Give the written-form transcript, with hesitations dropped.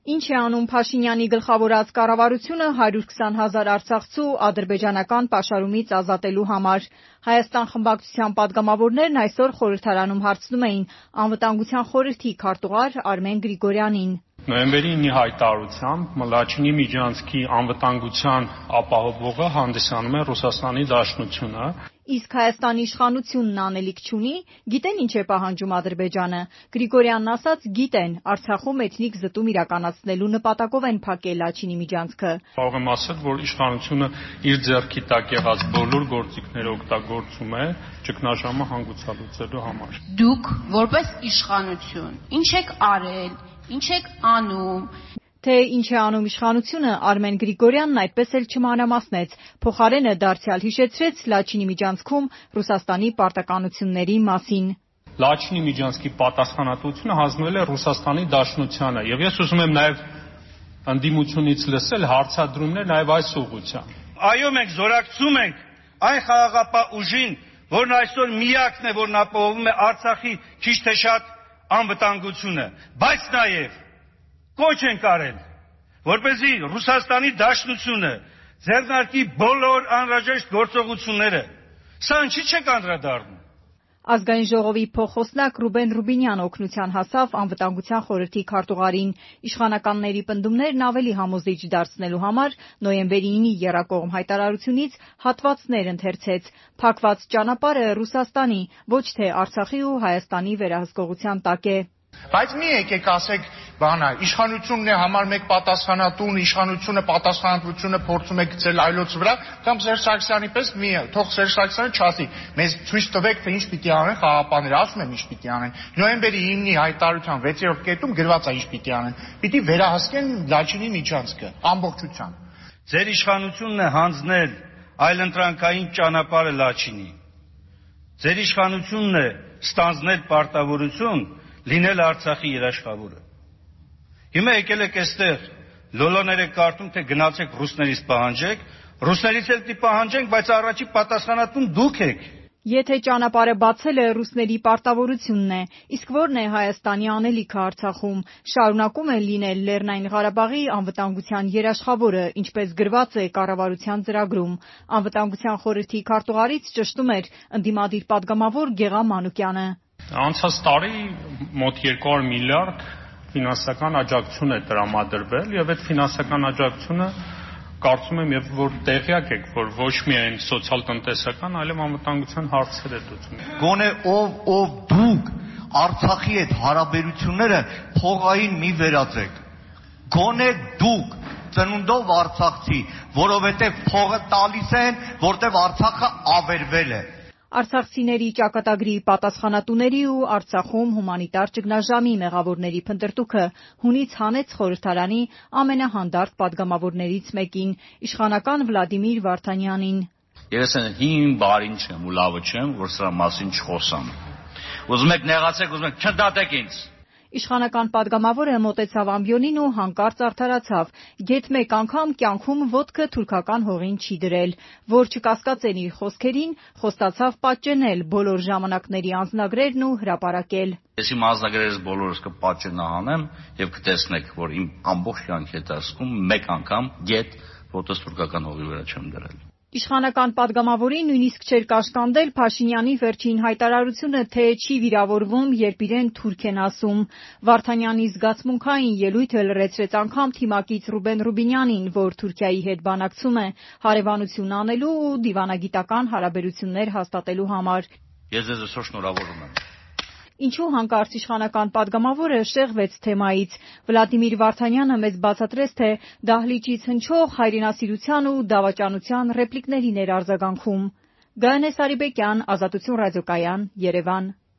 Ինչ է անում Փաշինյանի գլխավորած կառավարությունը 120,000 արցախցու ադրբեջանական պաշարումից ազատելու համար։ Հայաստան խմբակցության պատգամավորներն այսօր խորհրդարանում հարցնում էին Անվտանգության խորհրդի քարտուղար Արմեն Գրիգորյանին։ Նոյեմբերի 9-ի հայտարարությամբ Լաչինի միջանցքի անվտանգության ապահովողը հանդիսանում է Ռուսաստանի Դաշնությունը։ Իսկ Հայաստանի իշխանությունն անելիք չունի, գիտեն ինչ է պահանջում Ադրբեջանը։ Գրիգորյանն ասաց՝ գիտեն, Արցախում էթնիկ զտում իրականացնելու նպատակով են փակել Լաչինի միջանցքը։ Կարող եմ ասել, որ իշխանությունը իր ձեռքի տակ եղած բոլոր գործիքները օգտագործում է ճգնաժամը հանգուցալուծելու համար։ Դուք որպես իշխանություն ինչ եք արել, ինչ եք անում։ Թե ինչ է անում իշխանությունը, Արմեն Գրիգորյանն այդպես էլ չմանրամասնեց, փոխարենը դարձյալ հիշեցրեց Լաչինի միջանցքում Ռուսաստանի պարտականությունների մասին։ Լաչինի միջանցքի պատասխանատվությունը հանձնվել է Ռուսաստանի Դաշնությանը, եւ ես ուզում եմ նաեւ ընդդիմությունից լսել հարցադրումներ նաեւ այս ուղղությամբ։ Այո, մենք զորակցում ենք այն խաղաղապահ ուժին, որն այսօր միակն է, որն ապահովում է Արցախի քիչ թե շատ անվտանգությունը, բայց նաեւ կոչ ենք արել, որպեսզի Ռուսաստանի Դաշնությունը ձեռնարկի բոլոր անհրաժեշտ գործողությունները։ Սա ինչի՞ չեք անդրադառնում։ Ազգային ժողովի փոխխոսնակ Ռուբեն Ռուբինյանը օգնության հասավ Անվտանգության խորհրդի քարտուղարին։ Իշխանականների պնդումներն ավելի համոզիչ դարձնելու համար նոյեմբերի 9-ի եռակողմ հայտարարությունից հատվածներ ընթերցեց։ Փակված ճանապարհը Ռուսաստանի, ոչ թե Արցախի ու Հայաստանի վերահսկողության տակ է։ Բայց մի եկեք ասեք, իշխանությունն է համար մեկ պատասխանատուն, իշխանությունը պատասխանատվությունը փորձում է գցել այլոց վրա, կամ Սերժ Սարգսյանի պես թող Սերժ Սարգսյանը չասի, մեզ ցույց տվեք, թե ինչ պիտի անեն խաղապահները, ասում եմ ինչ պիտի անեն։ Նոյեմբերի 9-ի հայտարարության 6-րդ կետում գրված է ինչ պիտի անեն։ Պիտի վերահսկեն Լաչինի միջանցքը ամբողջությամբ։ Ձեր իշխանությունն է հանձնել այլընտրանքային ճանապարհը Լաչինի։ Ձեր իշխանությունն է ստանձնել պարտավորություն լինել Արցախի երաշխավորը։ Հիմա եկել եք այստեղ լոլոներ եք կարդում, թե գնացեք ռուսներից պահանջեք, ռուսներից էլ պիտի պահանջենք, բայց առաջի պատասխանատուն դուք եք։ Եթե ճանապարհը բացելը ռուսների պարտավորությունն է, իսկ ո՞րն է Հայաստանի անելիքը Արցախում, շարունակում է լինել Լեռնային Ղարաբաղի անվտանգության երաշխավորը, ինչպես գրված է կառավարության ծրագրում։ Անվտանգության խորհրդի քարտուղարից ճշտում էր ընդդիմադիր պատգամավոր Գեղամ Մանուկյանը։ Անցած տարի մոտ 200 միլիարդ ֆինանսական աջակցություն է տրամադրվել եւ այդ ֆինանսական աջակցությունը կարծում եմ եւ որ տեղյակ եք, որ ոչ միայն սոցիալ-տնտեսական, այլև անվտանգության հարցեր է դուծում։ Գոնե ով դուք Արցախի հետ հարաբերությունները փողային մի վերածեք։ Գոնե դուք ծնունդով արցախցի, որովհետեւ փողը տալիս են, որտեւ Արցախը ավերվել է։ Արցախցիների ճակատագրի պատասխանատուների ու Արցախում հումանիտար ճգնաժամի մեղավորների փնտրտուքը հունից հանեց խորհրդարանի ամենահանդարտ պատգամավորներից մեկին, իշխանական Վլադիմիր Վարդանյանին։ Ես հին բարին չեմ ու լավը չեմ, որ սրա մասին չխոսամ։ Ուզում եք նեղացեք, ուզում եք չդատեք ինձ։ Իշխանական պատգամավորը մոտեցավ ամբիոնին ու հանկարծ արդարացավ. գեթ մեկ անգամ կյանքում ոտքը թուրքական հողին չի դրել, որ չկասկածեն իր խոսքերին, խոստացավ պատճենել բոլոր ժամանակների անձնագրերն ու հրապարակել։ Ես իմ անձնագրերս բոլորս կպատճենահանեմ եւ կտեսնեք, որ իմ ամբողջ կյանքի ընթացքում մեկ անգամ գեթ ոտս թուրքական հողի վրա չեմ դրել։ Իշխանական պատգամավորին նույնիսկ չէր կաշկանդել Փաշինյանի վերջին հայտարարությունը, թե չի վիրավորվում, երբ իրեն թուրք են ասում։ Վարդանյանի զգացմունքային ելույթը լրացրեց անգամ թիմակից Ռուբեն Ռուբինյանին, որ Թուրքիայի հետ բանակցում է հարևանություն անելու ու դիվանագիտական հարաբերություններ հաստատելու համար։ Ես ձեզ այսօր շնորհավորում եմ։ Ինչու հանկարծ իշխանական պատգամավորը շեղվեց թեմայից։ Վլադիմիր Վարդանյանը մեզ բացատրեց, թե դահլիճից հնչող հայրենասիրության ու դավաճանության ռեպլիկներին էր արձագանքում։ Գայանե Սարիբեկյան, Ազատություն ռադիոկայան, Երևան։